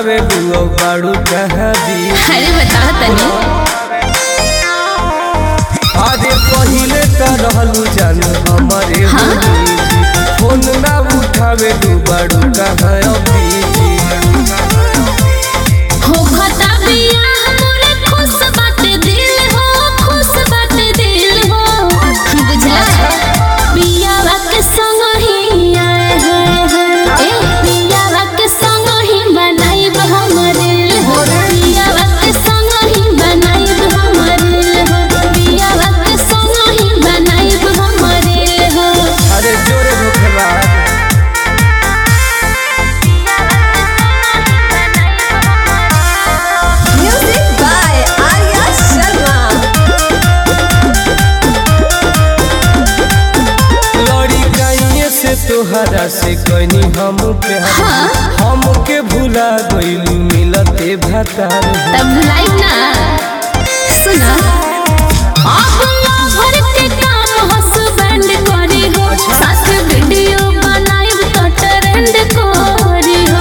उठावे दुआ बाड़ू कहाँ दी। अरे बता तनी आगे पहिले त रहलू जान हमारे फोन ना उठावे दू बाड़ू कहाँ अभी। हो खता बिया हमरे खुश बाटे दिल हो, खुश बाटे दिल हो। बुझला बियावा के संग ही आए हैं ए बियावा के संग ही बनाइब हमरे हो, बियावा के संग ही बनाइब हमरे हो, बियावा के संग ही बनाइब हमरे हो। अरे जोरे भूखला Music by Arya Sharma. लड़ी कहीं से तोहरा से कहीं हम प्यार हमके भुला गइलू मिलते भतार। तब भुलाई ना सुना अब लवर के काम हस्बैंड करी हो, साथ वीडियो बनाइब तो ट्रेंड करी हो।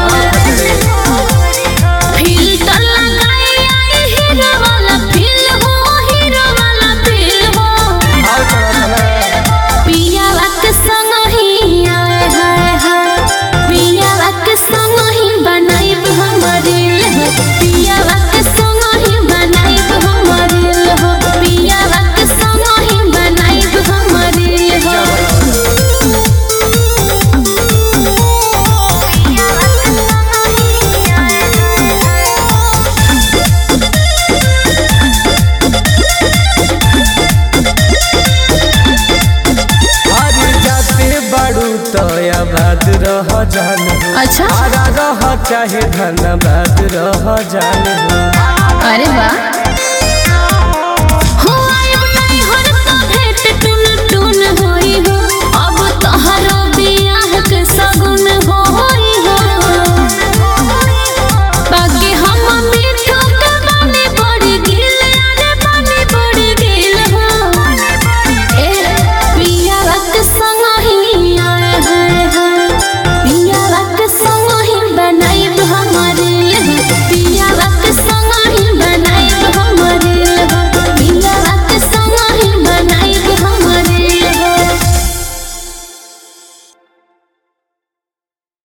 फिल्टर लगाई आई हीरो वाला फील हो, हीरो वाला फील हो। पियावा के संग ही आए हाय पियावा के संग ही बनाइब हमरे हो, पियावा के संग ही बनाइब हमरे हो, पियावा के संग ही बनाइब हमरे हो। अरे जाते बाड़ू तो आबाद रह जान हो। अच्छा आरा रह चाहे धनबाद रह जान हो। अरे वाह